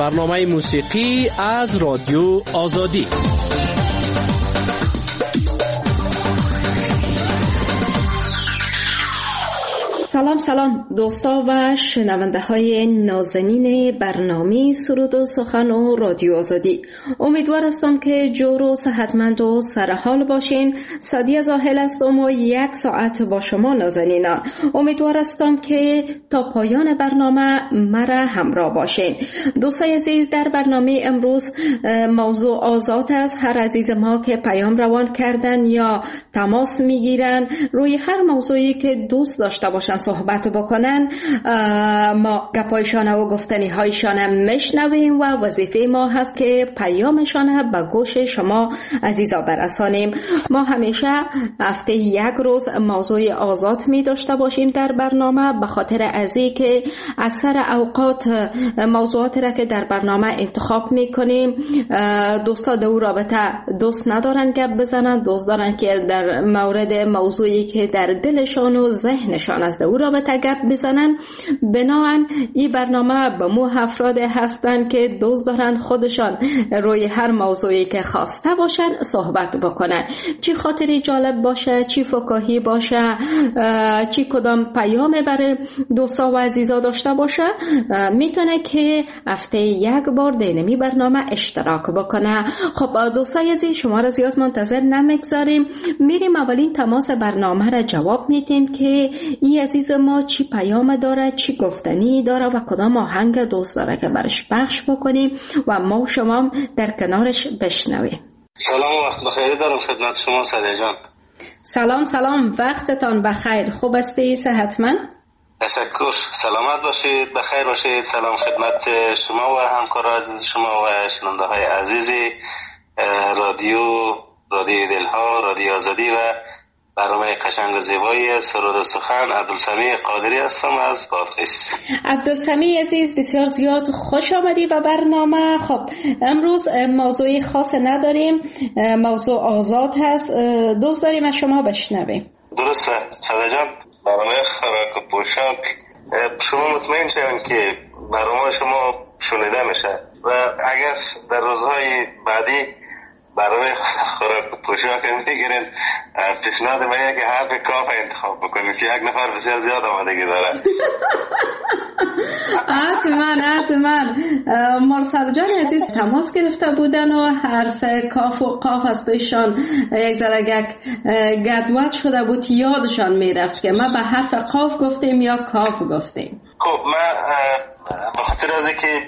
برنامه موسیقی از رادیو آزادی. سلام دوستا و شنونده های نازنین برنامه سرود و سخن و رادیو آزادی. امیدوار هستم که جور و صحتمند و سرحال باشین. سعدیه زاهل هستم و 1 ساعت با شما نازنینان. امیدوار هستم که تا پایان برنامه مرا همراه باشین. دوستای عزیز، در برنامه امروز موضوع آزاد است. هر عزیز ما که پیام روان کردن یا تماس میگیرن روی هر موضوعی که دوست داشته باشن صحبت بکنن، ما گپایشان و گفتنی هایشان میشنویم و وظیفه ما هست که پیامشان به گوش شما عزیزا برسانیم. ما همیشه هفته 1 روز موضوع آزاد می داشته باشیم در برنامه، به خاطر ازی که اکثر اوقات موضوعات را که در برنامه انتخاب می کنیم دوستا در رابطه دوست ندارن گپ بزنن، دوست دارن که در مورد موضوعی که در دلشان و ذهنشان از در رابطه گپ بزنن. بنابراین این برنامه به مو افراد هستن که دوست دارن خودشان روی هر موضوعی که خواسته باشن صحبت بکنن، چی خاطری جالب باشه، چی فکاهی باشه، چی کدام پیام برای دوستا و عزیزا داشته باشه، میتونه که هفته 1 بار دینمی برنامه اشتراک بکنه. خب دوستای عزیز، شما را زیاد منتظر نمیگذاریم، میریم اولین تماس برنامه را جواب میدیم که این عزیز ما چی پیام داره، چی گفتنی داره و کدام آهنگ دوست داره که برش پخش بکنیم و ما شما در کنارش بشنویم. سلام و وقت بخیر دارم خدمت شما سعدیه جان. سلام، وقتتان بخیر. خوب هستی؟ صحتمند؟ تشکر، سلامت باشید، بخیر باشید. سلام خدمت شما و همکاران عزیز شما و شنونده های عزیزی رادیو دلها، رادیو آزادی و برنامه قشنگ و زیبای سرود و سخن. عبدالسمیع قادری هستم از بادغیس. عبدالسمیع عزیز، بسیار زیاد خوش آمدی به برنامه. خب امروز موضوعی خاص نداریم، موضوع آزاد هست، دوست داریم از شما بشنویم. درسته سعدیه جان. برنامه خوراک و پوشاک شما مطمئن شوید که برنامه شما شنیده میشه و اگر در روزهای بعدی برای خوراک و پوشاک میگیرین، پیشنهاد من که حرف کاف انتخاب بکنید که 1 نفر بسیار زیاد آمادگی داره. حتما مرسل جان عزیز تماس گرفته بودن و حرف کاف و قاف از پیشان یک ذره گدوت شده بود، یادشان میرفت که ما به حرف قاف گفتیم یا کاف گفتیم. خب من به خاطر از اینکه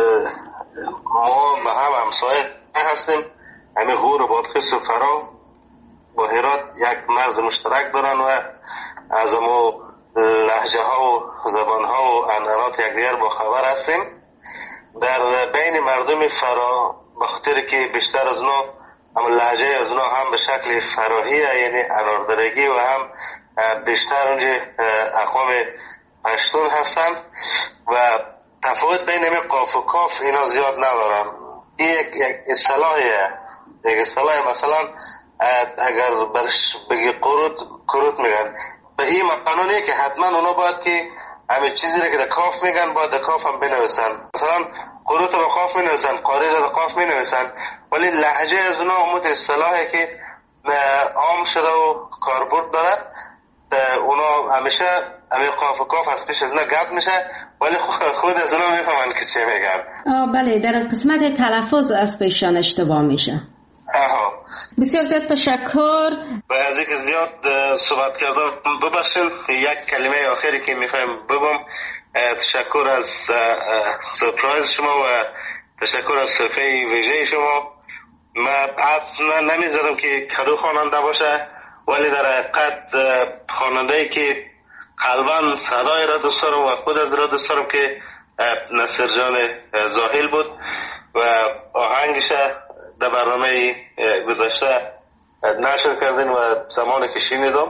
ما به هم همسایه هستیم، همه غور و بادغیس و فرا با هرات یک مرز مشترک دارن و از ما لهجه ها و زبان ها و عنعنات یکدیگر با خبر هستیم. در بین مردم فرا به خاطر که بیشتر از اونا هم لهجه از اونا هم به شکل فراهیه، یعنی اناردرگی، و هم بیشتر اونجا اقوام پشتون هستن و تفاوت بین قاف و کاف اینا زیاد ندارن. این یک اصطلاحیه، یک اصطلاح. مثلا اگر برش بگی قروت میگن، به این قانونیه که حتما اونا باید که همه چیزی را که در کاف میگن باید در کاف هم بنویسن. مثلا قروت با قاف مینویسن، قاری را در قاف مینویسن، ولی لهجه از اونا همون اصطلاحی که عام شده و کاربرد داره، اونا همیشه همه قاف و کاف از پیش از اونا گپ میشه، ولی خود از اونا میفهمن که چه میگن. بله، در قسمت تلفظ از پیشان اشتباه میشه. بسیار زیاد تشکر. و از اینکه زیاد صحبت کردم ببخشید، 1 کلمه آخری که میخوایم بگم، تشکر از سورپرایز شما و تشکر از صفحه ویژه شما. من حد نمیزدم که کدو خواننده باشه، ولی در حقیقت خواننده‌ای که قلباً صدای را دوست دارم و خود از را دوست دارم که نصر جان زاهل بود و آهنگش در برنامه گذشته نشر کردین و زمانی که شنیدم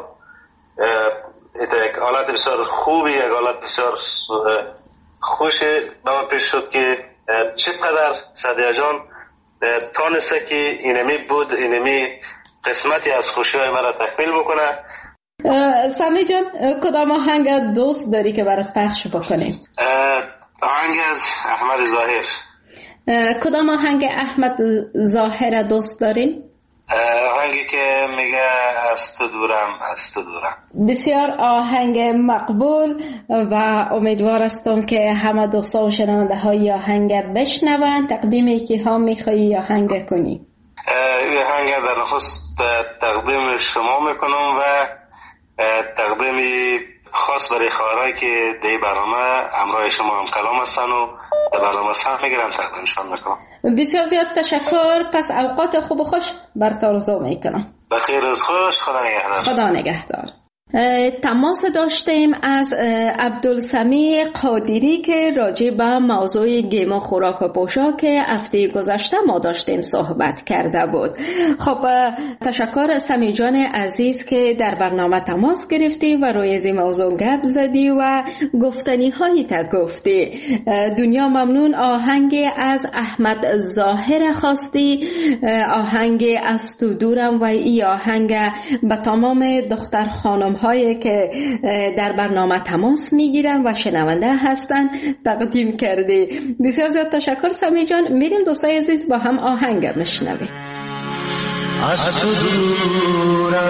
یک حالت بسیار خوبی، یک حالت بسیار خوشی به من پیش شد که چقدر سعدیه جان تانسته که اینمی بود، اینمی قسمتی از خوشی های مرا تکمیل بکنه. سمی جان، کدام آهنگ دوست داری که برات پخش بکنیم؟ آهنگ از احمد ظاهر. کدام آهنگ احمد ظاهر دوست دارین؟ آهنگی که میگه از تو دورم از تو دورم. بسیار آهنگ مقبول و امیدوار هستم که همه دوستا و شنونده های آهنگ بشنون. تقدیم که ها میخوایی آهنگ کنی؟ آهنگ در نخست تقدیم شما میکنم و تقدیم خاص برای خواهرایی که دی برنامه همراه شما هم کلام هستن و در برنامه سهم میگیرن تقدیمشان میکنم. بسیار زیاد تشکر. پس اوقات خوب و خوش بر تو آرزو میکنم. بخیر از خوش. خدا نگهدار. خدا نگهدار. تماس داشتیم از عبدالسمیع قادری که راجع به موضوع گیم و خوراک و پوشاک هفته گذشته ما داشتیم صحبت کرده بود. خب تشکر سمیع جان عزیز که در برنامه تماس گرفتی و روی این موضوع گپ زدی و گفتنی هایی تا گفتی. دنیا ممنون. آهنگ از احمد ظاهر خواستی، آهنگ از تو دورم، و این آهنگ به تمام دختر خانم هایی که در برنامه تماس میگیرن و شنونده هستن تقدیم کردی. بسیار زیاد تشکر سمیع جان. میریم دوستای عزیز با هم آهنگ میشنویم. از تو دورم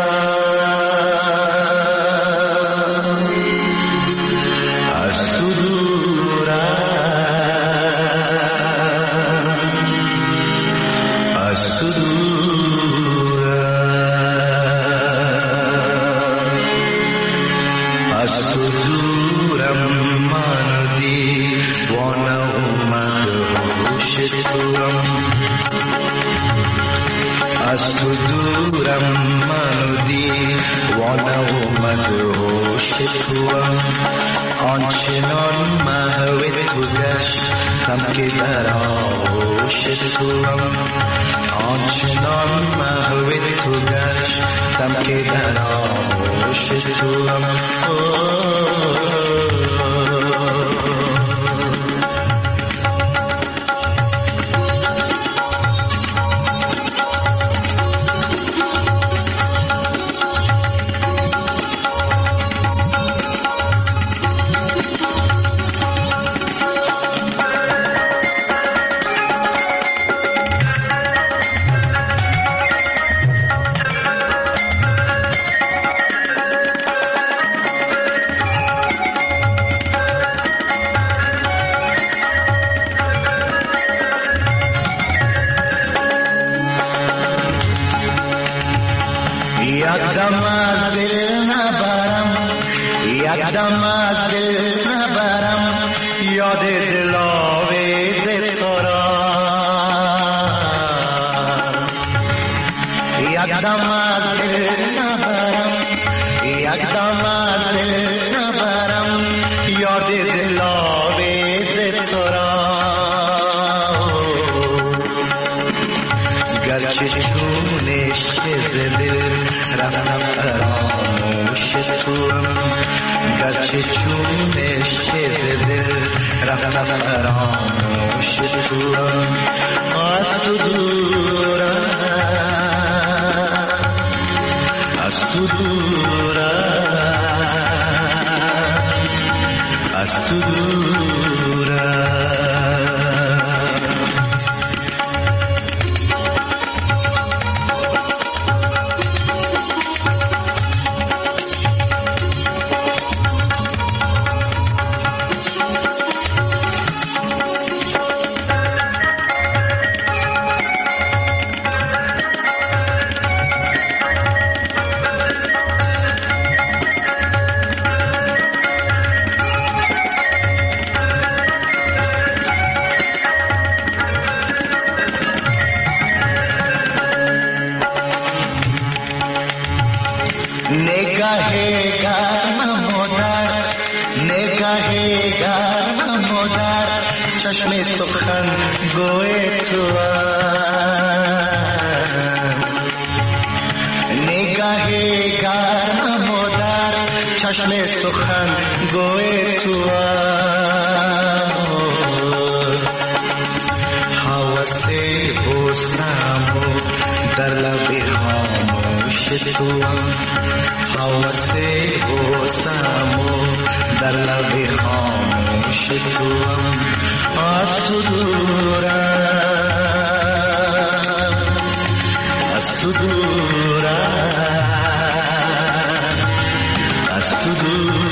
از تو دورم از تو از تو دورم من دیوانه اومد هوش توام از تو دورم من دیوانه اومد هوش توام آنچنان محو تو گشتم که در آغوش توام آنچنان محو تو گشتم که در آغوش توام یکدم از دل نبرم یکدم از دل نبرم یاد دلاویز تو را یکدم از دل نبرم یکدم از دل نبرم یاد دلاویز تو را گرچه چونش دل رفتم فراموش توام گرچه چونش دل رفتم فراموش توام از تو دورم از تو دورم از تو دورم چشم سخن گوی تو نگاه گرم مادر چشم سخن گوی تو حواس بوسم در لب خاموش توام، حواس حسنم در لب خاموش توام. از تو دورم، از تو دورم، از تو دورم.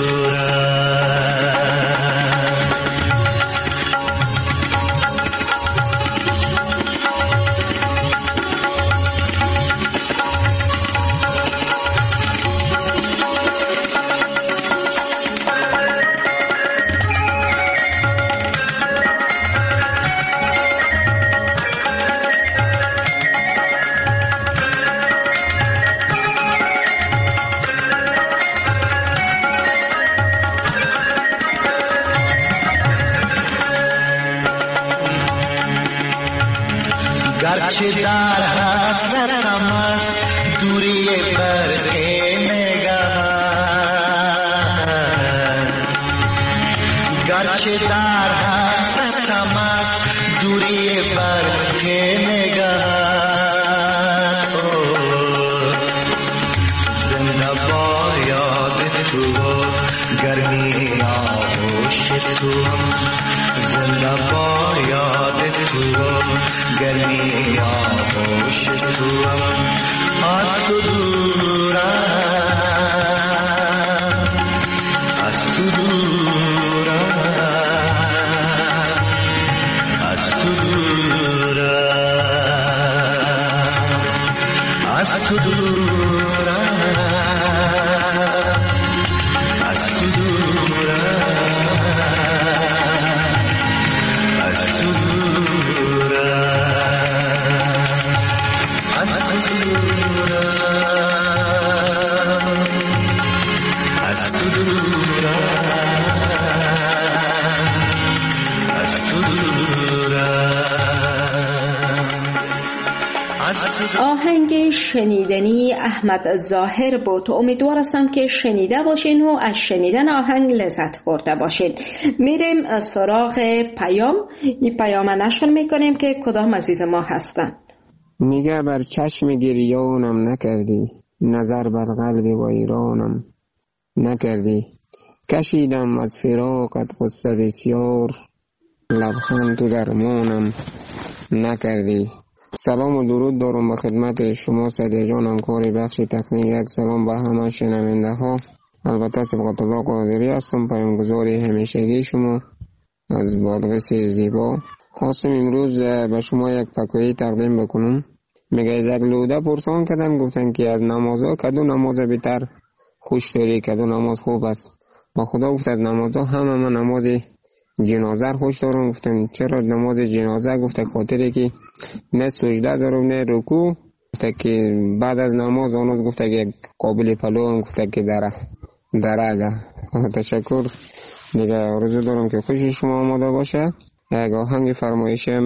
گرچه در حسرتم است دوری برق نگهت، گرچه در حسرتم است دوری برق نگهت. زنده با یاد تو گرمی آغوش تو، زنده با یاد تو گرمی آغوش توام. از تو دورم، از تو دورم، از تو دورم، از تو دورم، از تو دورم، از تو آهنگ شنیدنی احمد ظاهر بود. امیدوار هستم که شنیده باشین و از شنیدن آهنگ لذت برده باشین. میریم سراغ پیام. این پیام نشر میکنیم که کدام عزیز ما هستن. میگه بر چشم گریانم نکردی، نظر بر قلب ویرانم نکردی. کشیدم از فراقت غصه بسیار، لبخند تو درمانم نکردی. سلام و درود دارم به خدمت شما سعید جان، همکار بخش تکنیک. یک سلام به همه شنونده ها. البته صبغت الله قادری هستم، پیامگذاری همیشگی شما از بادغیس زیبا. خواستم امروز به شما یک پکویی تقدیم بکنم. میگه از یک لوده پرسان کردن، گفتن که از نمازها کدو نماز بیتر خوش داری، کدو نماز خوب است. با خدا گفت از نمازها همه من نماز جنازه خوش دارم. گفتن چرا نماز جنازه؟ گفته خاطری که نه سجده دارم نه رکوع. گفته که بعد از نماز آنوز گفته که قابل پلو هم گفته که درگه. تشکر دیگه. آرزو دارم که خوش شما آماده باشه. یک آهنگ فرمایشم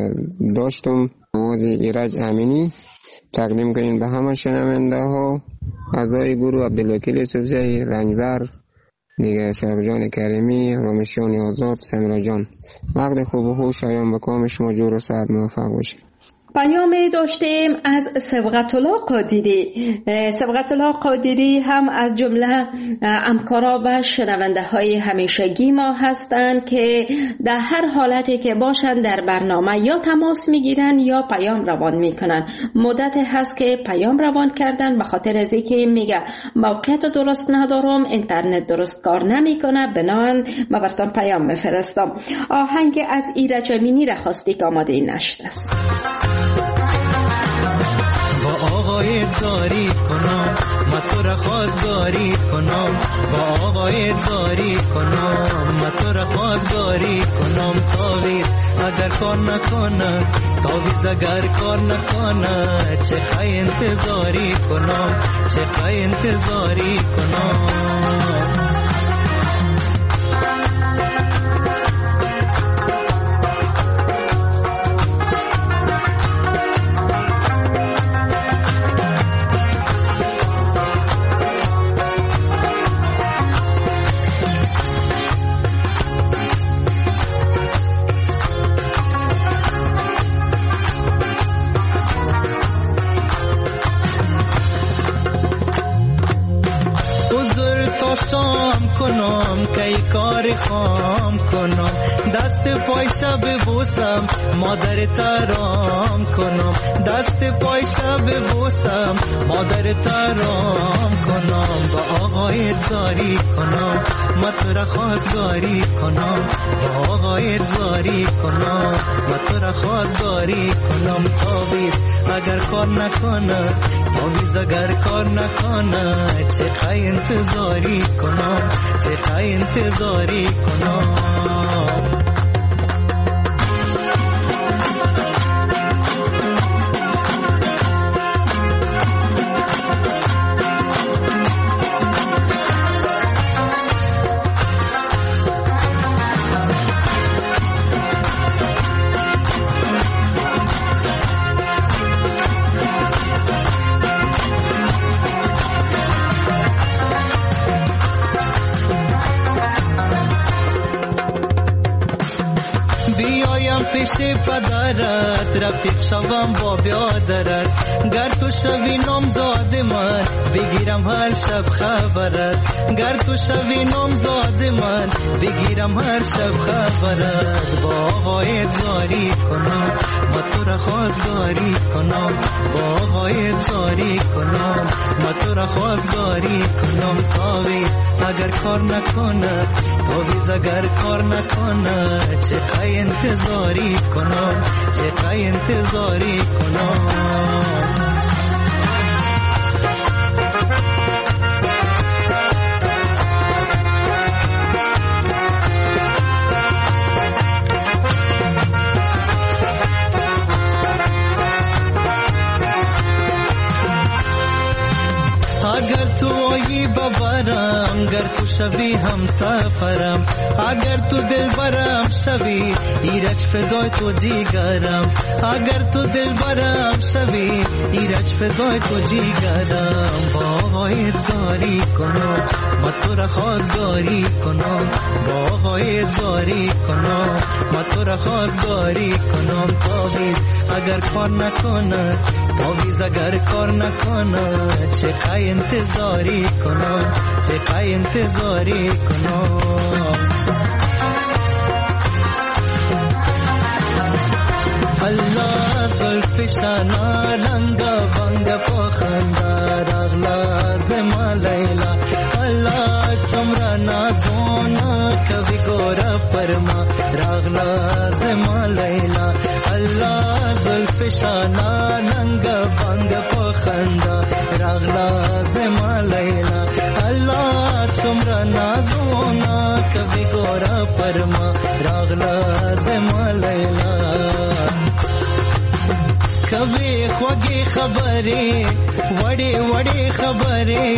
داشتم، نماز ایرج امینی تقدیم کنین به همه شنونده ها. اعضای گروه عبدالوکیل سبزی، رنجبر دیگه، شهرجان کریمی، رامشان آزاد، سمرا جان. وقت خوب و خوش شایان به کام شما جور و سعد موفق باشه. پیامی داشتیم از صبغت الله قادری. صبغت الله قادری هم از جمله همکارا و شنونده های همیشگی ما هستند که در هر حالتی که باشند در برنامه یا تماس میگیرن یا پیام روان میکنن. مدت هست که پیام روان کردن به خاطر از اینکه میگه موقعیت درست ندارم، اینترنت درست کار نمیکنه، بنابراین من براتون پیام میفرستم. آهنگ از ایرج امینی را خواستی که آماده نشده است. با آقای زاری کنم، ما تو را خواستگاری کنم. با آقای زاری کنم، ما تو را خواستگاری کنم. تاویز اگر کار نکنه، تاویز اگر کار نکنه، چه خواهی انتظاری کنم، چه خواهی انتظاری کنم. شام کنم که کار خام کنم دست پای شب بوسم مادر ترام کنم دست پای شب بوسم مادر ترام کنم با آقای زاری کنم ما تو را خواستگاری کنم با آقای زاری کنم ما تو را خواستگاری کنم تاویز اگر کار نکنه تاویز اگر کار نکنه چقدر انتظاری کنم چقدر انتظاری کنم پیش پدرت رفیق شوم با بیادرت گر تو شوی نامزاد من بگیرم هر شب خبرت گر تو شوی نامزاد من بگیرم هر شب خبرت با آقای زاری کنم ما تو را خواستگاری کنم با آقای زاری کنم ما تو را خواستگاری کنم تاویز اگر کار نکنه تاویز اگر کار نکنه چقدر انتظاری کنم چقدر انتظاری کنم اگر تو آیی ببرم گر تو شوی هم سفرم اگر تو دل برم شوی ایرج فدای تو جیگرم اگر تو دل برم شوی ایرج فدای تو جیگرم با آقای زاری کنم ما تو را خواستگاری کنم با آقای زاری کنم ما تو را خواستگاری کنم تاویز اگر کار نکنه تاویز اگر کار نکنه چقدر انتظاری کنم چقدر انتظاری کنم الله زلفشانا رنگ بنگ پخنده رغلا زما لیلا الله تمرا نازونا کبھی گورا پرما رغلا زما لیلا الله زلفشانا رنگ بنگ پخنده رغلا زما لیلا الله تمرا نازونا کبھی گورا پرما رغلا زما لیلا کبھی خوږی خبرې وړې وړې خبرې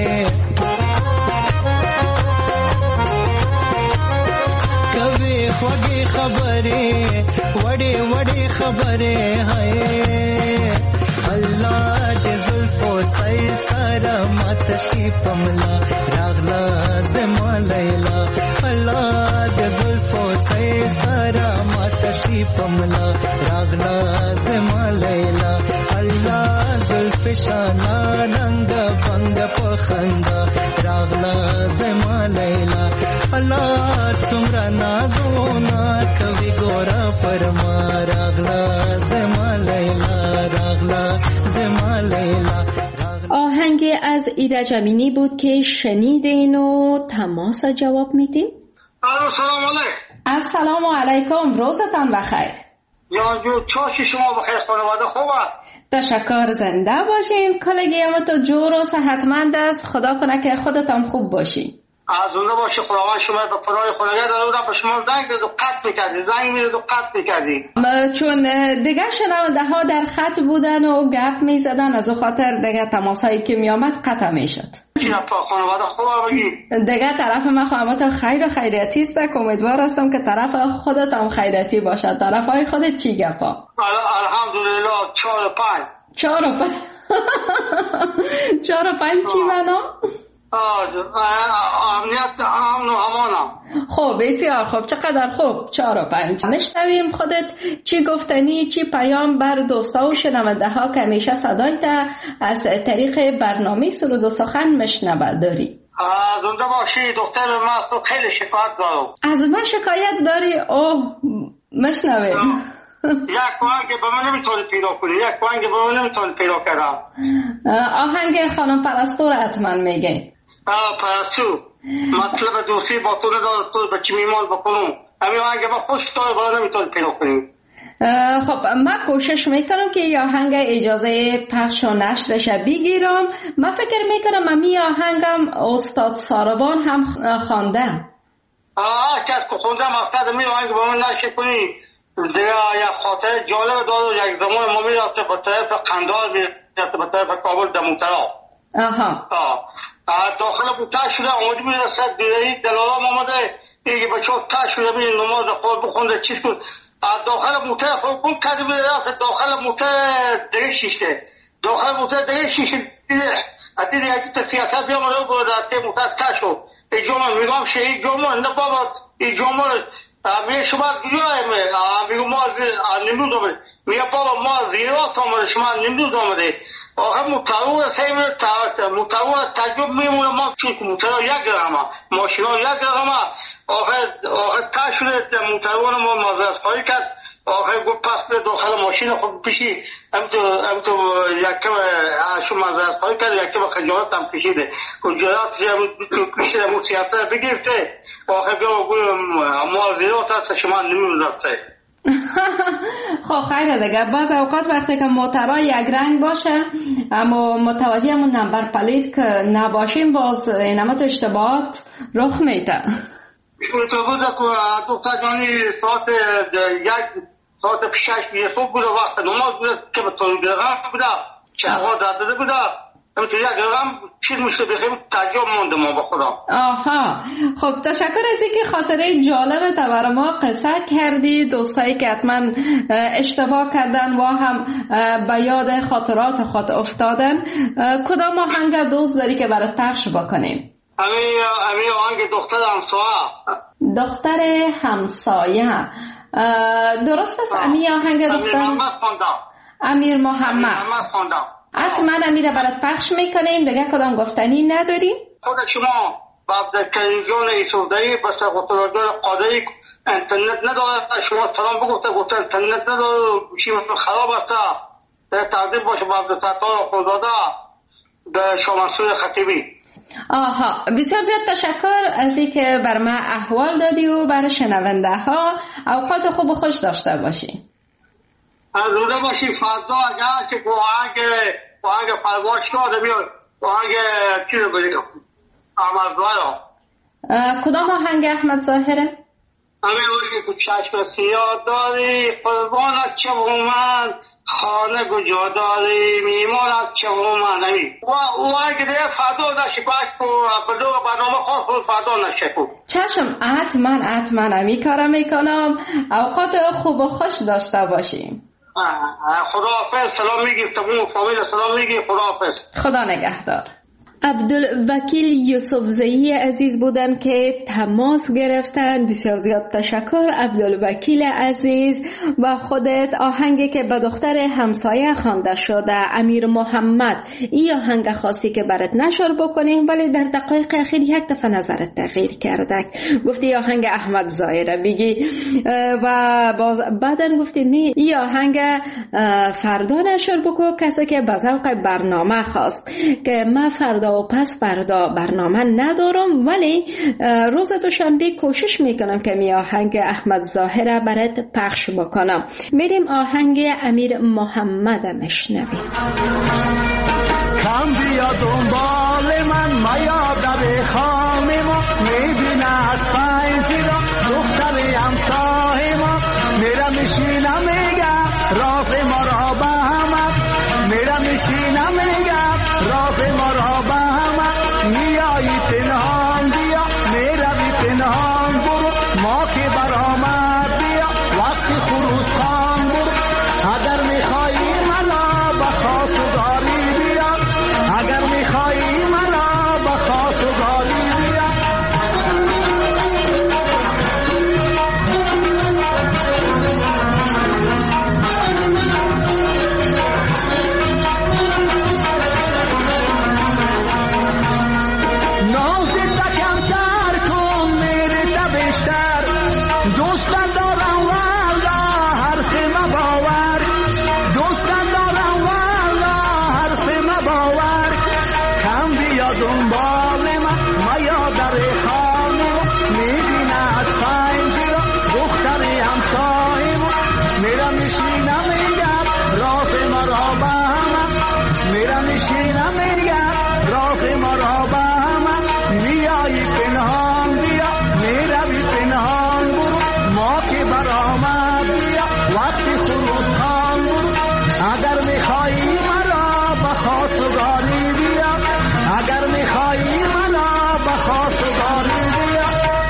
کبھی خوږی خبرې وړې وړې خبرې هاي الله دې زلفو سای سره مات شي پملا راغلا زما لیلا الله دې زلفو سای سره مات شي پملا راغلا زما لیلا الله زلفشانا رنگ بنگ پخنده راغلا زما لیلا الله تمرا نازونا کبھی گورا پرما راغلا زما لیلا راغلا زما لیلا. آهنگ از ایرج امینی بود که شنیدین و تماس جواب میدیم. سلام علیکم. السلام علیکم، روزتان بخیر. جان جو چاشی شما بخیر، خانواده خوبه؟ تشکر، زنده باشین. کلگی هم تو جور و صحتمند است، خدا کنه که خودتان خوب باشین. از اونده باشه خداوند شما به پناه خداوند دادم به شما زنگ داد و قطع میکردی، زنگ میرد و قطع میکردی. چون دیگه شنونده ها در خط بودن و گپ میزدن، از او خاطر دیگه تماسایی که میامد قطع میشد. خانواده خوبه بگی؟ دیگه طرف من خواهمت خیر و خیریتی است که امیدوار هستم که طرف خودت هم خیریتی باشد. طرف های خودت چی گپا؟ الحمدلله 4 و 5. 4 و 5 4 و 5 چی معنا؟ امنیت امن و امانم. خب بسیار خوب، چقدر خوب. 4 و 5 نشنویم خودت چی گفتنی، چی پیام بر دوستا و شنونده ها که همیشه صدایت از طریق برنامه سرود و سخن مشنوه داری. زنده باشی. دختر من از تو خیلی شکایت دارم. از من شکایت داری؟ اوه مشنویم. یک آهنگ به من نمیتونی پیدا کنی، یک آهنگ به من نمیتونی پیدا کردم. آهنگ خانم پرستو را حتما میگه. پرستو مطلب دوستی با تو نداره، تو به چی میمان بکنم. همین آهنگ به خوش داره با نمیتونی پیدا کنی. خب من کوشش میکنم که یه آهنگ اجازه پخش و نشرش بگیرم. من فکر میکنم امی آهنگم استاد ساربان هم خواندم. کس که خوندم افتاد امی آهنگ به من نشه کنی. دیگه یک خاطر جالب داره. یک زمان ما میرفته به طرف قندهار، میرفته به طرف کابل دموترا. داخل بود تش شده آمده میرسد دیگه دلالام آمده دیگه بچه ها تش شده بید نماز خود بخونده چیز کن. داخل موتر خود کن کردی بیده رست داخل موتر دیگه شیشته، داخل موتر دیگه شیشته دیده یکی سیاست بیام رو بود تی موتر تش شد. ای جامعه میگم شه ای جامعه نه بابا ای جامعه میگه شما گیاه میگه ما نمروز آمده، میگه بابا ما زیرات آمده شما نمروز آمده. آخه متعور سیمه متعور تجرب میمونه ما چون که متعور یک رقمه ماشین ها یک رقمه. آخه تا شده متعور ما مازرس خواهی کرد. آخه گفت پس به داخل ماشین خود پیشی هم تو یکم شو مازرس خواهی کرد، یکم خجالت هم پیشیده خجالت پیشیده مو سیاست بگیرته. آخه بیا ما زیرات هست شما نمیوزد. خب خیلی دیگه باز اوقات وقتی که موترها یک رنگ باشه اما متوجه همون نمبر پلیت که نباشیم باز اینمت اشتباهات رخ میده. تو بوده که دختر جانی ساعت پیشش بیه صبح بوده وقت نماز بوده که به طور گرغم بوده چهار داده بوده همینطور یک گرغم چیز میشه بخیم تجرب مونده ما با خدا. خب تشکر از اینکه خاطره جالب تبر ما قصه کردی. دوستایی که حتما اشتباه کردن و هم به یاد خاطرات خود افتادن، کدام آهنگ دوست داری که برات پخش بکنیم؟ امی آهنگ دختر همسایه. دختر همسایه درست است؟ امی آهنگ دختر امیر محمد خواندم. حتما امیر برات پخش میکنیم. دیگه کدام گفتنی نداریم؟ خود شما بعد کریجان ایسودایی بس خطرگار قادری انترنت نداره. شما سلام بگفته گفته انترنت نداره گوشیم خراب است. تقدیم باشه بعد ستار خودداده به شامنسوی خطیبی. بسیار زیاد تشکر از اینکه بر من احوال دادی و برای شنونده ها اوقات خوب و خوش داشته باشی. روده باشی. فردا اگر که آهنگ پرواش داده بیاد آهنگ چی رو بگیم احمد ظاهره. کدام آهنگ احمد ظاهره؟ همین آهنگ که چشم سیاه داری قربانت چه من خانه گجا داری میمانت چه من همین او آهنگ دیگه فردا نشکو بدو برنامه خواست فردا نشکو. چشم حتما همی کارم میکنم. اوقات خوب و خوش داشته باشیم. خداحافظ. سلام میگیم تمام فامیل سلام میگیم. خداحافظ. خدا نگهدار. عبدالوکیل یوسفزئی عزیز بودن که تماس گرفتن. بسیار زیاد تشکر عبدالوکیل عزیز. و خودت آهنگی که به دختر همسایه خوانده شده امیر محمد، این آهنگ خاصی که برات نشر بکنیم ولی در دقایق اخیر یک دفعه نظرت تغییر کرده، گفتی آهنگ احمد ظاهره بگی و بعدن گفتی نه این آهنگ فردا نشر بکن کسی که به ذوق برنامه خواست که من فردا و پس فردا برنامه ندارم ولی روز دوشنبه کوشش میکنم که می آهنگ احمد ظاهره برات پخش بکنم. میریم آهنگ امیر محمد مشنویم. کم بیا دنبال من میا در خانه ما میبینه از پنجره دختر همسایه ما میرم میشینم میگم راه ما را به هم میرم میشینم میگم راه ما را به هم میایی پنهان بیا میروی پنهان برو ما که برآمد بیا وقتی خروس خان برو اگر میخوایی منا بخواست و داری بیا اگر میخوایی منا بخواست و داری بیا دنبال من میا در خانه میبینه از پنجره دختر همسایه میرم میشینم میگم راه مرا به همه میرم میشینم میگم راه مرا به همه میایی پنهان بیا میروی پنهان برو ما که برآمد بیا وقتی خروس خان برو اگر میخوایی مرا به خواستگاری بیا اگر میخوایی مرا به خواستگاری بیا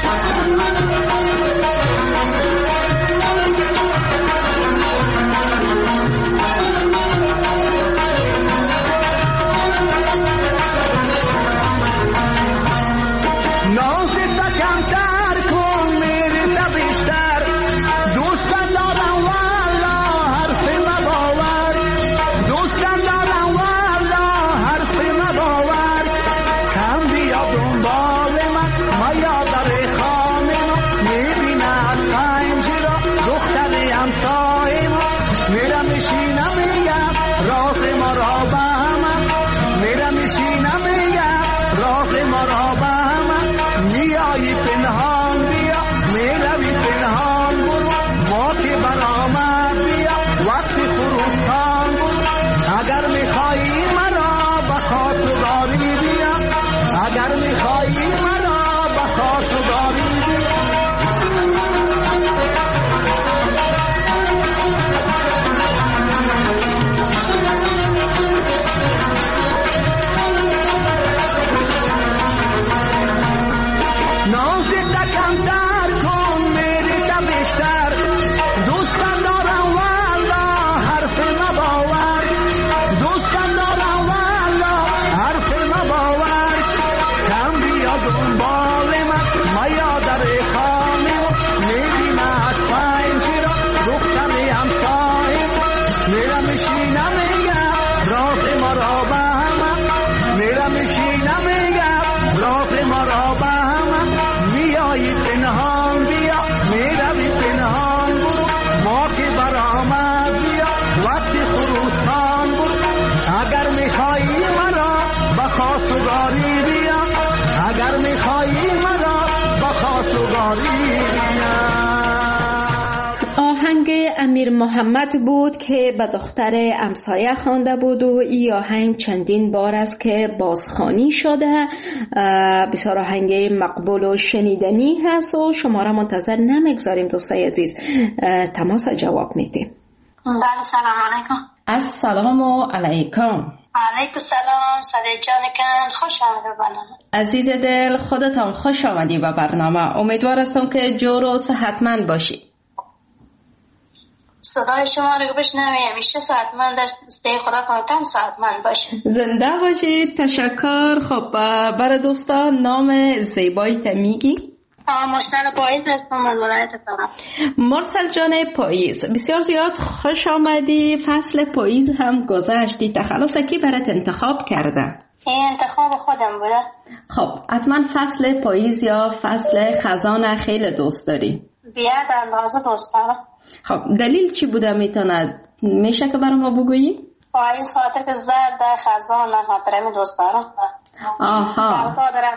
نازت کمتر کن میرت بیشتر دوستم دارم والا حرف مباور دوستم دارم والا حرف مباور کم بیا دنبال من میا در خانه میبینه از پنجره دختر همسایه میرم میشینم میگم راه مرا به همه میرم میشینم میگم راه مرا به همه میایی پنهان بیا میروی پنهان برو ما که برآمد بیا وقتی خروستان برو اگر میخوایی مرا به خواستگاری بیا اگر میخوایی مرا به خواستگاری بیا نازت کمتر کن میرت بیشتر دوستم دارم والا حرف مباور دوستم دارم والا حرف مباور کم بیا دنبال من میا در خانه میبینه از پنجره دختر همسایه میرم میشینم میگم راه مرا به همه میرم میشینم میگم راه مرا به همه میایی پنهان بیا میروی پنهان برو ما که برآمد بیا وقتی خروستان برو اگر میخوایی مرا به خواستگاری بیا اگر میخوایی مرا به خواستگاری بیا آهنگ امیر محمد بود که به دختر همسایه خوانده بود و این آهنگ چندین بار است که بازخوانی شده. بسیار آهنگ مقبول و شنیدنی هست و شما را منتظر نمیگذاریم دوستای عزیز، تماس جواب میدیم. بله سلام علیکم. السلام علیکم. علیکم سلام. صدای جانکن خوش آمده برنامه. عزیز دل خودتان خوش آمدی به برنامه. امیدوار هستم که جور و صحتمند باشی. صدای شما رو بشنویم همیشه صحتمند در خدا کنتم صحتمند باشه. زنده باشید. تشکر. خب برای دوستان نام زیبایی میگی؟ مرسل پاییز هستم از ولایت فرا. مرسل جان پاییز، بسیار زیاد خوش آمدی. فصل پاییز هم گذشتی. تخلص کی برات انتخاب کرده؟ این انتخاب خودم بوده. خب حتما فصل پاییز یا فصل خزان خیلی دوست داری؟ بیاد اندازه دوست دارم. خب دلیل چی بوده میشه که برای ما بگویی؟ پاییز خاطر که زرد خزان خاطر می دوست دارم. آها.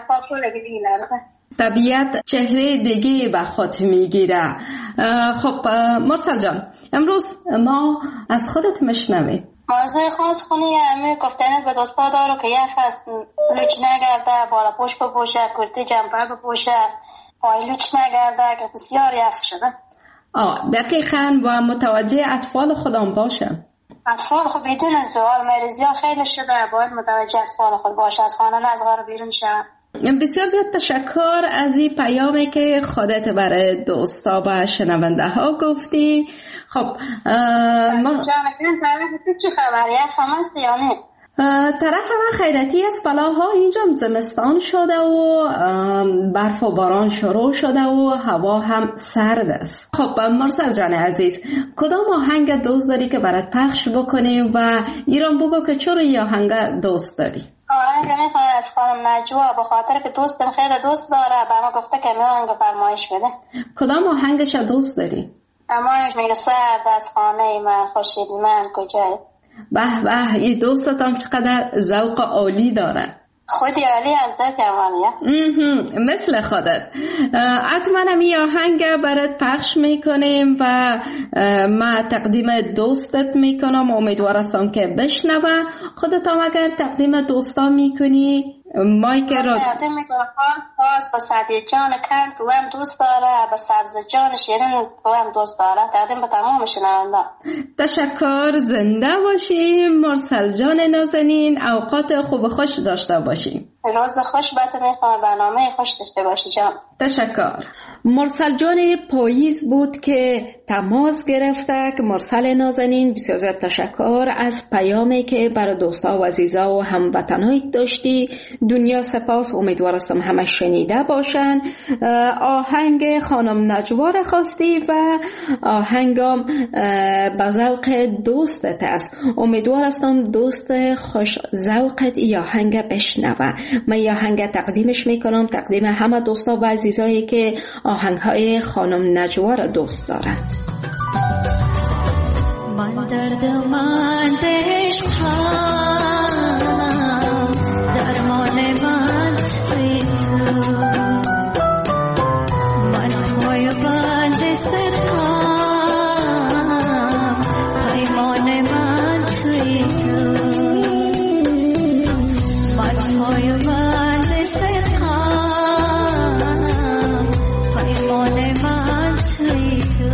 طبیعت چهره دیگه به خود میگیره. خب مرسل جان امروز ما از خودت میشنویم. موضوع خاص خونی امیر گفتنت به دوستا دارو که یه فصل لوچ نگرده، بالا پوش بپوشه، کرتی جمپر بپوشه، پای لوچ نگرده که بسیار یخ شده. دقیقاً و متوجه اطفال خودم باشه. اطفال خود بدون سوال مریضی ها خیلی شده، باید متوجه اطفال خود باشه، از خانه از غار بیرون شد. بسیار زیاد تشکر از این پیامی که خودت برای دوستا و شنونده ها گفتی. خب جانکن طرف چی خبر؟ یخ هم هست یا نه؟ طرف ما خیرتی است. بلاها اینجا زمستان شده و برف و باران شروع شده و هوا هم سرد است. خب مرسل جان عزیز کدام آهنگ دوست داری که برات پخش بکنیم و ایران بگو که چرا این آهنگ دوست داری؟ آهنگ میخوام از خانم نجوا به خاطر که دوستم خیلی دوست داره به ما گفته که آهنگ فرمایش بده. کدام آهنگش دوست داری؟ امانش میگه سرد از خانه من خورشید من کجای. به به این دوستتان چقدر ذوق عالی داره. خودی علی از کمانیه مثل خودت. حتما همی آهنگ برات پخش میکنیم و ما تقدیم دوستت میکنم. امیدوار هستم که بشنوه. خودت هم اگر تقدیم دوستا میکنی مایک رو تقدیم میکنم. باز با سعدی جان کند که هم دوست داره، با سبز جان شیرین که هم دوست داره. تقدیم به تمام شنونده. تشکر. زنده باشیم مرسل جان نازنین. اوقات خوب خوش داشته باشیم. روز خوش بهت میخوام. برنامه خوش داشته باشی جان. تشکر. مرسل جان پاییز بود که تماس گرفته. مرسل نازنین بسیار زیاد تشکر از پیامی که برای دوستا و عزیزا و هموطنای داشتی. دنیا سپاس. امیدوارم همه شنیده باشن. آهنگ خانم نجوا خواستی و آهنگم به ذوق دوستت است. امیدوارم دوست خوش ذوقت ای آهنگ بشنوه. من ای آهنگ تقدیمش میکنم، تقدیم همه دوستا و عزیزایی که آهنگهای خانم نجوا را دوست دارن. من درد من عشقم، درمان من توی تو، من پای بند صدقم، پیمان من توی تو، من پای بند صدقم، پیمان من توی تو.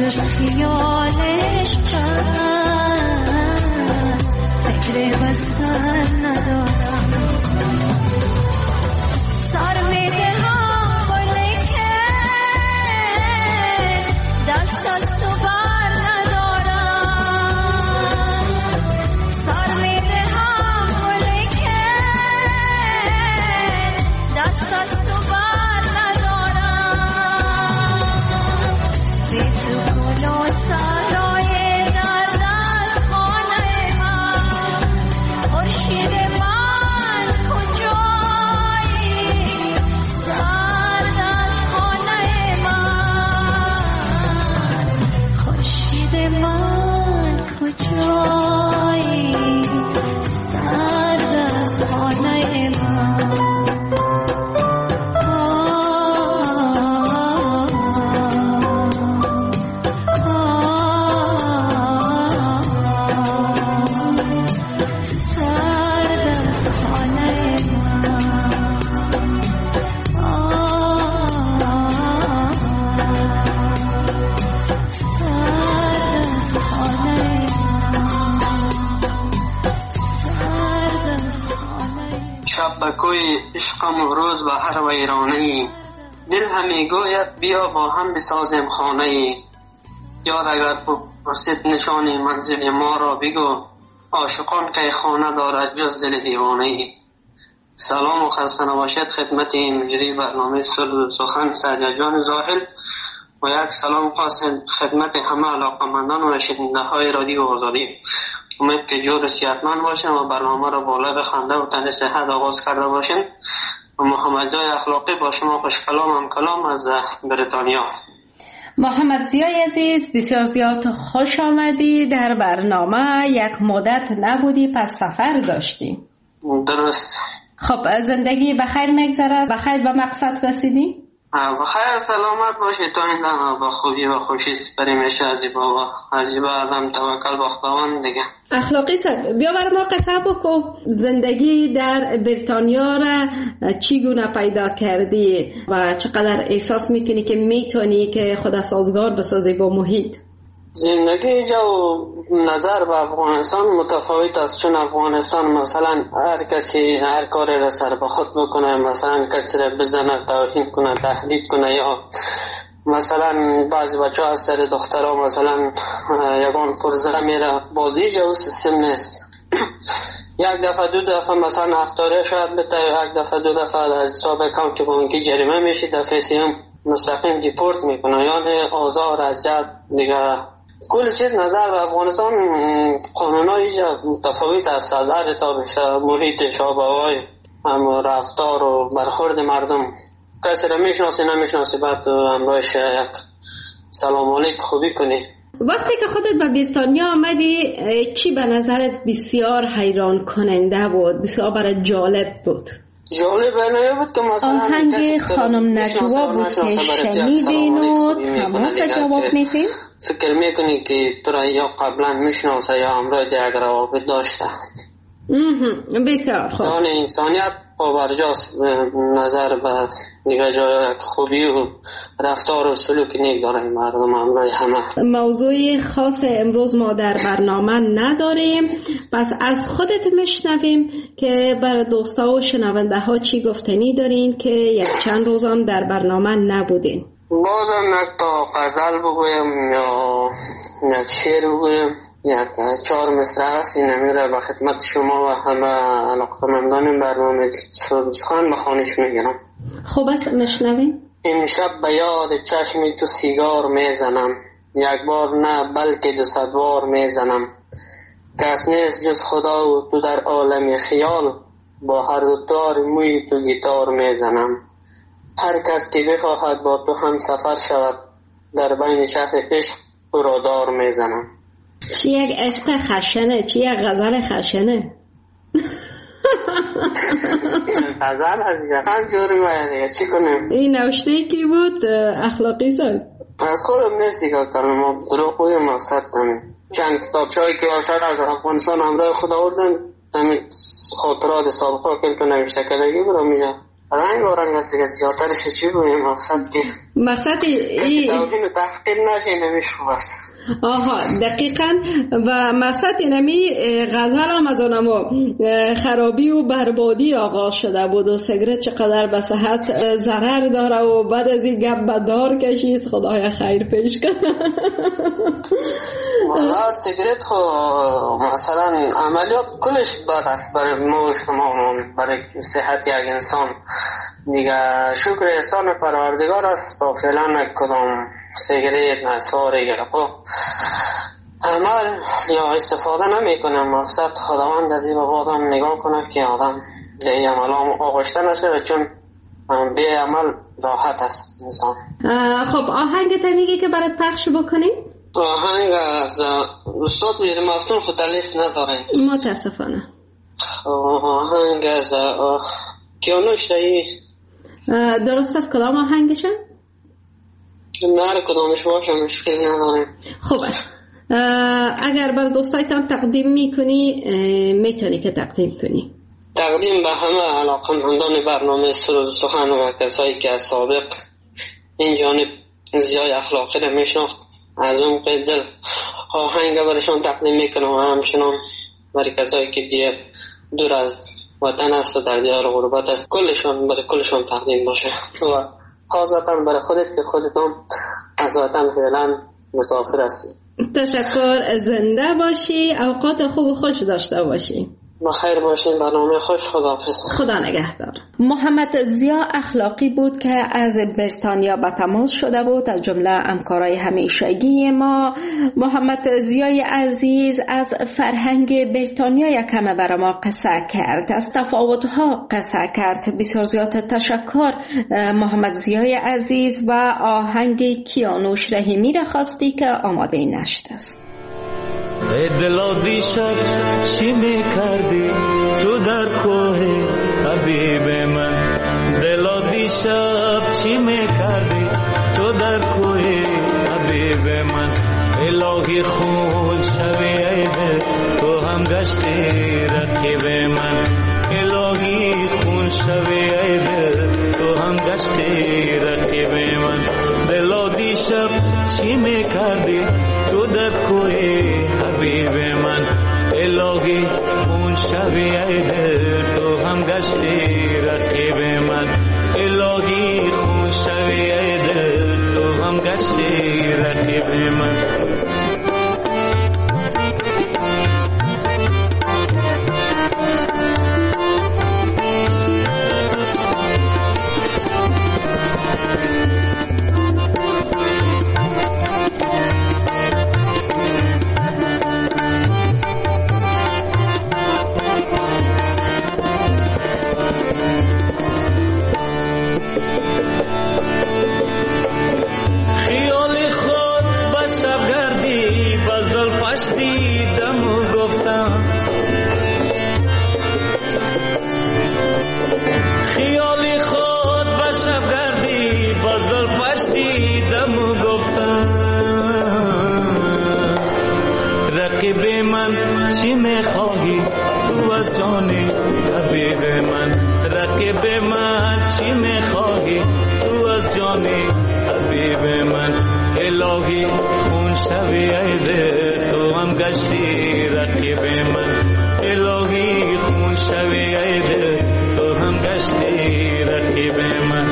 جز خیالش فکر بستن ندارم سر میدهم ولیکن دست از تو بر ندارم سر میدهم ولیکن دست از تو بر ندارم بی تو گل و سرای درد از خانه من خورشید من کجایی سرد از خانه من خورشید من کجایی سرد از خانه من کوی عشقم و روز به هر ویرانه‌ای دل همی گوید بیا با هم بسازیم خانه‌ای یار اگر پرسید نشان منزل ما را بگو عاشقان که خانه دارد جز دل دیوانه‌ای سلام و خسته نباشید خدمت مجری برنامه صلح و سخن سعدی جان زاهل و یک سلام خاص خدمت همه علاقمندان و شنونده های رادیو آزادی امید که جور صحتمند باشین و برنامه را با لب خنده و تن صحت آغاز کرده باشین و محمد زیای اخلاقی با شما خوش کلام هم کلام از بریتانیا. محمد زیای عزیز بسیار زیاد خوش آمدی در برنامه یک مدت نبودی پس سفر داشتی درست خب زندگی بخیر میگذره بخیر به مقصد رسیدی؟ بخیر سلامت باشی تا این دم با خوبی و خوشی سپری میشه از این آدم توکل با خداوند دیگه. اخلاقی صاحب بیا برای ما قصه بکو زندگی در بریتانیا را چگونه پیدا کردی و چقدر احساس میکنی که میتونی که خود سازگار بسازی با محیط؟ زندگی جو نظر به افغانستان متفاوت است چون افغانستان مثلا هر کسی هر کاری را سر به خود بکنه مثلا کسی را بزنه توهین کنه تهدید کنه یا مثلا بعضی بچه ها از سر دخترها مثلا یگان پرزه میره بازی جو سیستم نیست یک دفعه دو دفعه مثلا اختاری شاید بده یک دفعه دو دفعه از حساب اکانت بانکی جریمه میشه دفعه سیم مستقیم دیپورت میکنه یعنی آزار اذیت دیگه کل چیز نظر به افغانستان قانونای متفاوت است از هر حسابش محیطش آب‌وهای رفتار و برخورد مردم کسی را میشناسی نمیشناسی بعد همراهش یک سلام علیک خوبی کنی. وقتی که خودت به بریتانیا آمدی چی به نظرت بسیار حیران کننده بود بسیار برای جالب بود؟ جالب بود که مثلا آهنگ خانم نجوا بود که شنیدین و تماس جواب میتین؟ فکر میکنی که تو را یا قبلا میشناسه یا همراه دیگر روابط داشته بسیار خوب یعنی انسانیت پابرجاست نظر به دیگه جای خوبی و رفتار و سلوک نیک داره مردم همراه همه. موضوع خاص امروز ما در برنامه نداریم پس از خودت میشنویم که برای دوستا و شنونده ها چی گفتنی دارین که یک چند روز هم در برنامه نبودین. بازم یک تا غزل بگویم یا یک شعر بگویم یک 4 مصرع است این نمیره به خدمت شما و همه علاقمندان برنامه سخن به خوانش میگیرم. خوب است میشنویم. امشب به یاد چشمی تو سیگار میزنم یک بار نه بلکه 200 بار میزنم کس نیست جز خدا و تو در عالم خیال با هر دو تار موی تو گیتار میزنم هر کس که بخواهد با تو هم سفر شود در بین شهر عشق تو را دار میزنم. چی یک عشق خشنه چی یک غزل خشنه غزل از دیگه همجوری باید دیگه چی کنیم این نوشته کی بود اخلاقی صاحب؟ از خودم نیست دیگه کنم ما دروغ بویم مقصد همین چند کتاب چایی که آشار از افغانستان همراه خود آوردن همین خاطرات سابقه که تو نوشته کردگی برام میجا رنگ و رنگ از دیگه زیادترش چی بویم مقصد ای توهین و تحقیر نشه نمیشه بس. آها دقیقاً. و مقصد اینمی غزل هم از اونما خرابی و بربادی آغاز شده بود و سیگرت چقدر به صحت ضرر داره و بعد از این گپ به دار کشید. خدایا خیر پیش کنه. والا سیگرت خو مثلا عملیات کلش بد است برای ما و شما، برای صحت یک انسان دیگه. شکر احسان پروردگار است تا فعلا نکدام سیگرت نسواری گرفت عمل یا استفاده نمی کنم. مقصد خداوند از این بابادم نگاه کنه که آدم دیگه عمل آغشته نشه، چون بی عمل راحت است انسان. خب آهنگ میگی که برات پخش بکنیم؟ آهنگ از استاد میر مفتون خود لیست نداره متاسفانه. آهنگ از کیانوش رایی درست است. کدام آهنگشه؟ نه کدامش باشه مشکلی نداره. خوب است. اگر بر دوستایتان تقدیم میکنی میتونی که تقدیم کنی. تقدیم به همه علاقمندان برنامه سرود سخن و کسایی که از سابق این جانب زیای اخلاقی را میشناخت، از اون دل آهنگ برشان تقدیم میکنم و همچنان برای کسایی که دیگه دور از وطن است و در دیار غربت است کلشان برای کلشان تقدیم باشه. و خاصتا برای خودت که خودتون از وطن فعلا مسافر هستی. تشکر. زنده باشی، اوقات خوب و خوش داشته باشی. بخیر باشین. برنامه خوش. خداحافظ. خدا نگهدار. محمد ضیا اخلاقی بود که از بریتانیا به تماس شده بود، از جمله همکارای همیشگی ما. محمد ضیای عزیز از فرهنگ بریتانیا یک کم برای ما قصه کرد، از تفاوت‌ها قصه کرد. بسیار زیاد تشکر محمد ضیای عزیز. و آهنگ کیانوش رحیمی را خواستی که آماده نشد است. دلا دیشب چی میکردی تو در کوه حبیب من؟ دلا دیشب چی میکردی تو در کوه حبیب من؟ الهی خون شوی ایده تو هم گشتی رقیب من. الهی خون شوی ایده تو هم گشتی رقیب من. دلا دیشب چی میکردی تو در کوه حبیب من؟ الهی خون شوی ایده تو هم گشتی رقیب من. الهی خون شوی ایده تو هم گشتی رقیب من. چی میخواهی تو از جان حبیب من؟ رقیب من چی میخواهی تو از جان حبیب من؟ الهی خون شوی ایده تو هم گشتی رقیب من. الهی خون شوی ایده تو هم گشتی رقیب من.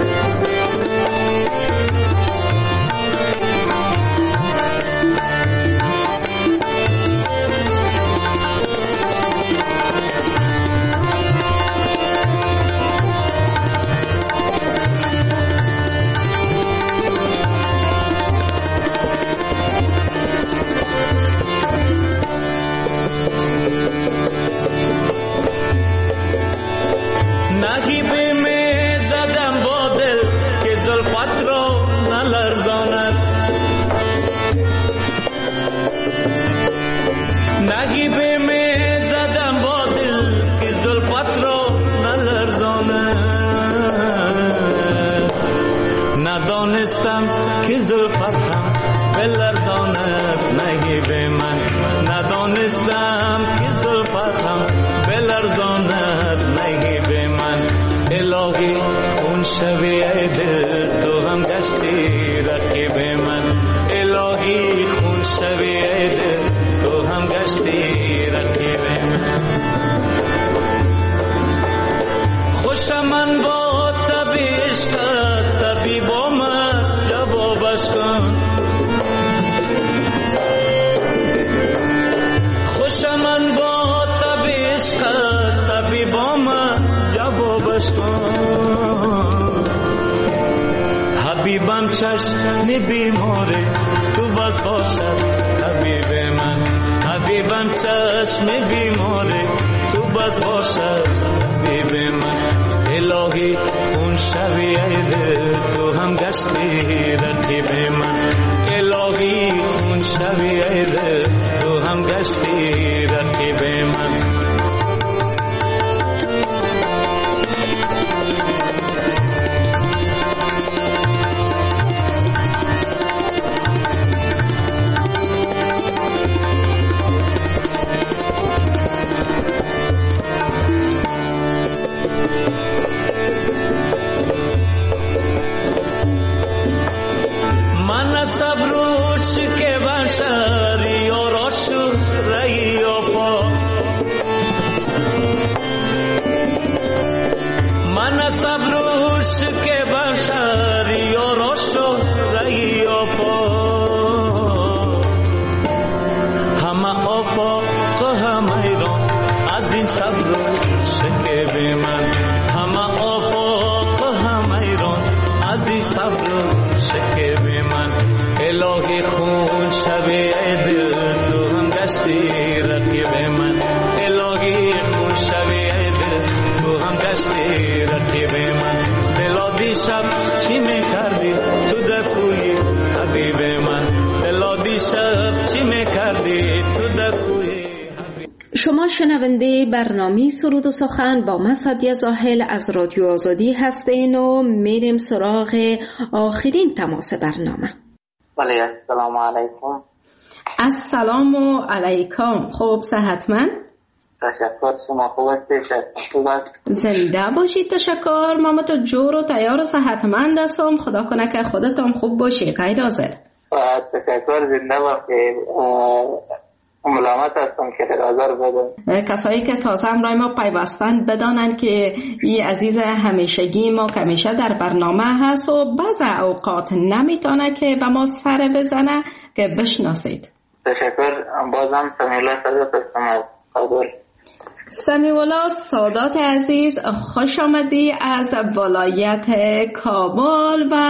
ندانستم که زلفت هم بلرزاند نگیب من. ندانستم که زلفت هم بلرزاند نگیب من. الهی لطفش کن. حبیبم چشم بیماره تو باز باشد حبیب من. حبیبم چشم بیماره تو باز باشد حبیب من. الهی اون شبی عیده تو هم گشتی رقیب من. الهی اون شبی عیده تو هم گشتی رقیب من. شما شنونده برنامه سرود و سخن با من سعدیه زاهل از رادیو آزادی هستین و میریم سراغ آخرین تماس برنامه. بله السلام علیکم. السلام علیکم. خوب صحتمند؟ تشکر. شما خوب هستید؟ زنده باشید. تشکر. ما تو جور و تیار و صحتمند هستم. خدا کنه که خودتون خوب باشی. غیر حاضر. تشکر. زنده باشید. ملامت هستم که حاضر بدم. کسایی که تازه همراه ما پیوستند بدانند که این عزیز همیشگی ما که همیشه در برنامه هست و بعض اوقات نمیتونه که به ما سر بزنه که بشناسید. تشکر. بازم سمیولا سادات هستم از کابل. سمیولا سادات عزیز، خوش آمدی از ولایت کابل. و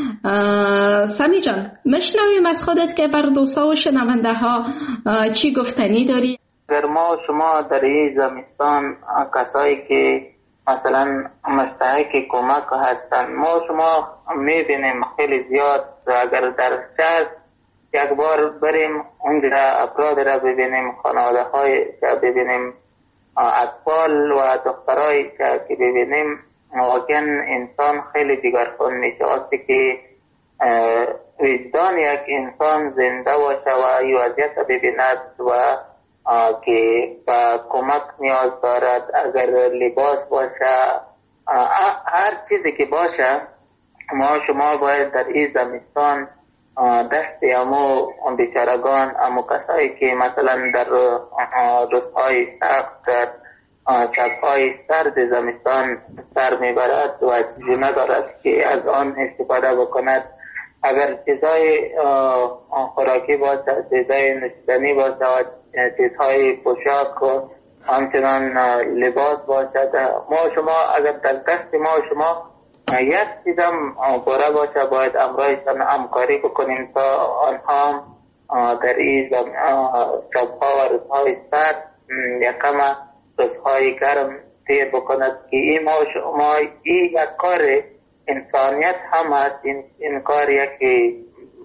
سمی جان مشنویم از خودت که بر دوستا و شنونده ها چی گفتنی داری؟ اگر ما شما در این زمستان کسایی که مثلا مستحق کمک هستن ما شما میبینیم خیلی زیاد. اگر در شهر یک بار بریم اونجا افراد را ببینیم، خانواده های ببینیم، اطفال و دخترای که ببینیم، واقعا انسان خیلی دیگرگون میشه. وقتی که وجدان یک انسان زنده باشه و این وضعیت ببیند و که با کمک نیاز دارد، اگر لباس باشه، هر چیزی که باشه، ما شما باید در این زمستان دست امو بیچارگان، امو کسایی که مثلا در روزهای سخت، در شبهای سرد زمستان سر میبرد و چیزی ندارد که از آن استفاده بکند، اگر چیزهای خوراکی باشه، چیزهای نوشیدنی باشه و چیزهای پوشاک و همچنان لباس باشه، ما شما اگر در دست ما شما یک چیزم باره باشه باید امرایشان همکاری بکنیم تا آنها در این شبها و روزهای سرد یکم روزهای گرم تیر بکند که این ما این یک کار انسانیت هم هست. این کار یکی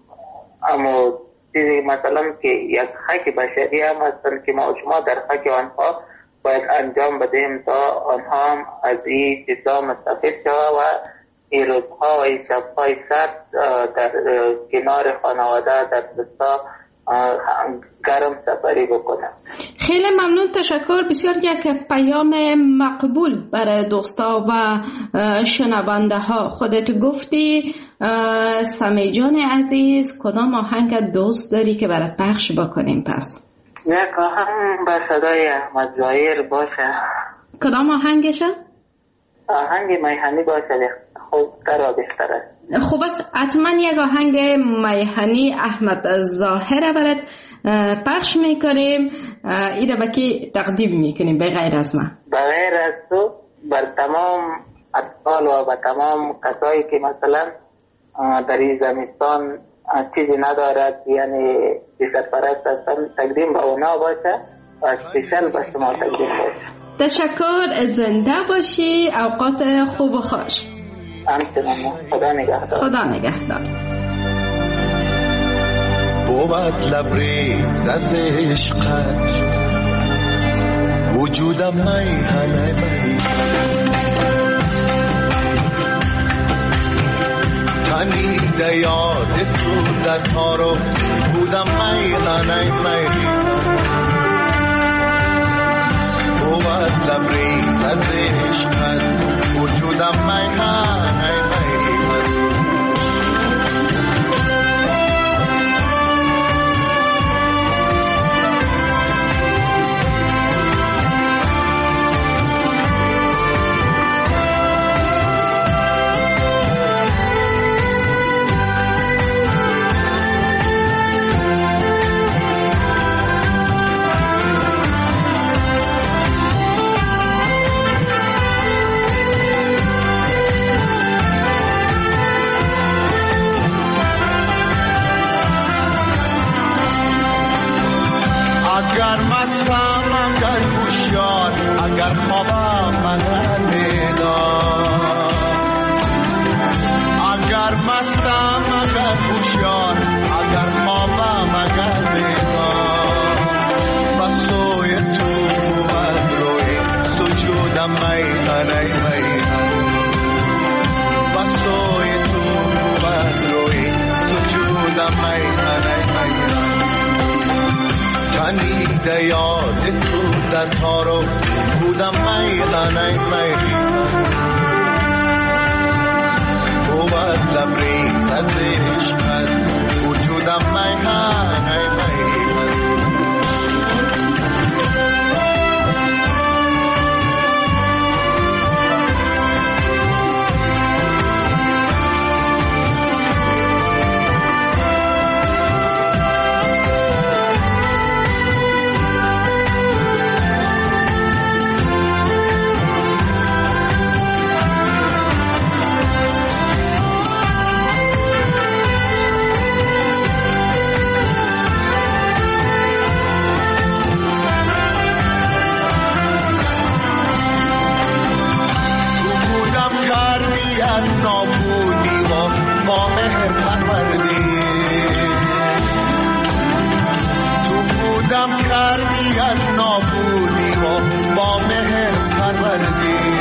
امو چیزی مثلا که یک حق بشری هم هستن که ما شما در حق آنها باید انجام بدیم تا آنها هم از این چیزا مستفید شود و این روزها و این شبهای سرد در کنار خانواده در دوستا گرم سفری بکنم. خیلی ممنون، تشکر. بسیار یک پیام مقبول برای دوستا و شنونده ها. خودت گفتی سمی جان عزیز کدام آهنگ دوست داری که برات پخش بکنیم؟ پس یک آهنگ به صدای احمد ظاهر باشه. کدام آهنگشه؟ آهنگ میهنی باشه، خوب تر و بهتر است. خوب است، حتما یک آهنگ میهنی احمد ظاهر برات پخش میکنیم. این رو بکی تقدیم میکنیم به غیر از من. به غیر از تو بر تمام اطفال و به تمام کسایی که مثلا در این زمستان چیزی ندارد، یعنی سرپرست هستن، تقدیم به اونا باشه و اسپیشل به شما تقدیم باشه. تشکر، زنده باشی، اوقات خوب و خوش. همچنان، خدا نگهدار. خدا نگهدار. بود لبریز از عشقت وجودم میهنه تنیده یاد تو در تارو بودم میهنه بود لبریز از عشقت وجودم میهنه اگر مستم اگر هوشیار اگر خوابم اگر بیدار اگر مستم اگر هوشیار اگر خوابم اگر بیدار بس سوی تو بود روی سجودم میهنه بس سوی تو بود روی سجودم میهنه تنیده یاد تو در تارو بودم میهنه بود لبریز از عشقت وجودم میهنه از نابودی و با مهر پروردی تو بودم کردی از نابودی و با مهر پروردی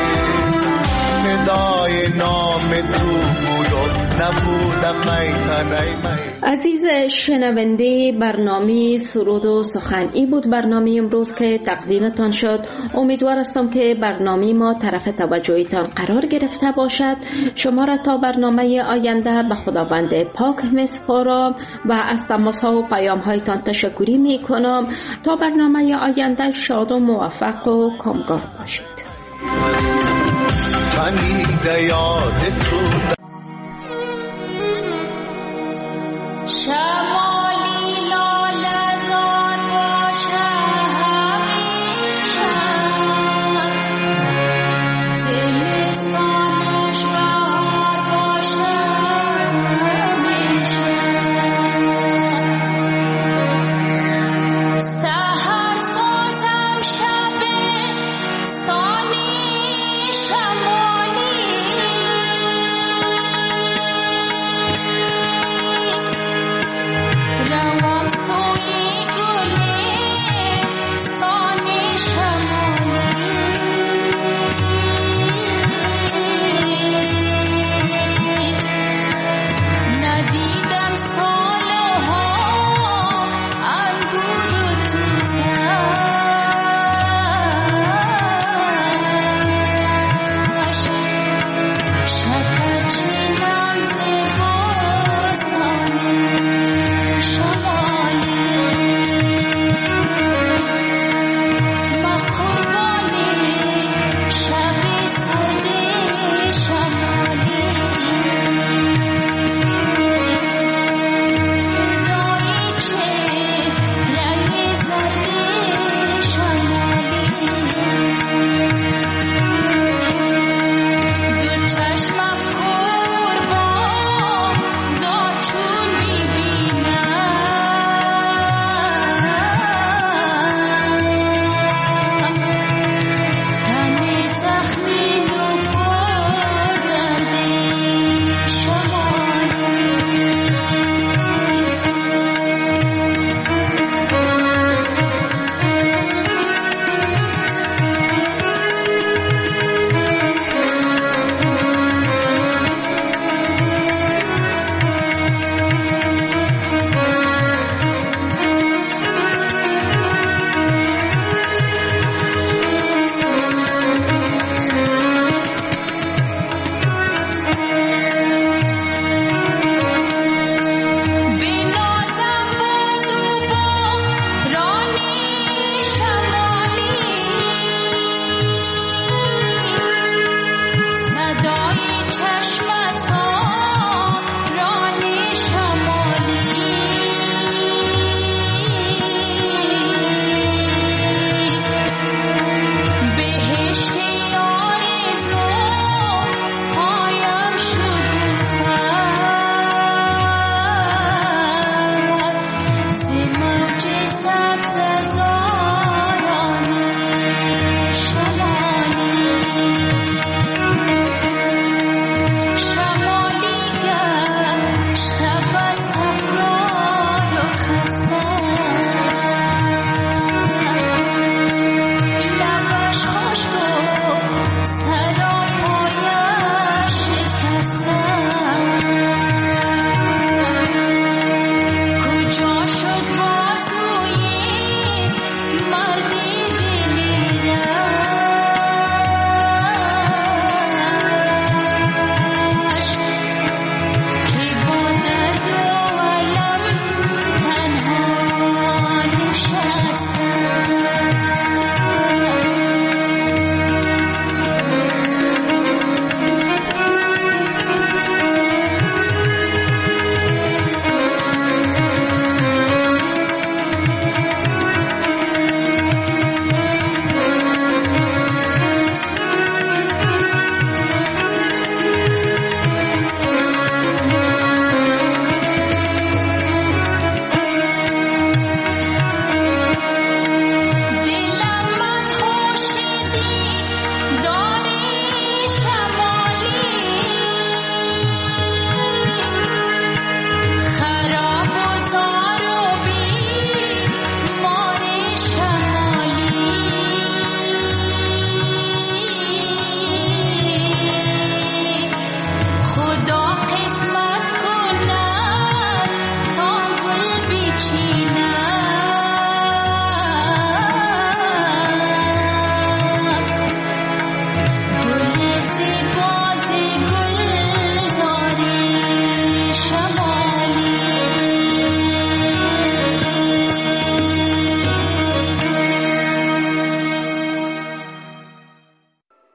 ندای نام تو بود و نبودم میهنه عزیز شنونده برنامه سرود و سخن، این بود برنامه امروز که تقدیمتان شد. امیدوار هستم که برنامه ما طرف توجهتان قرار گرفته باشد. شما را تا برنامه آینده به خداوند پاک میسپارم و از تماس ها و پیام هایتان تشکری می کنم. تا برنامه آینده شاد و موفق و کامگار باشید. تنیده یاد تو شب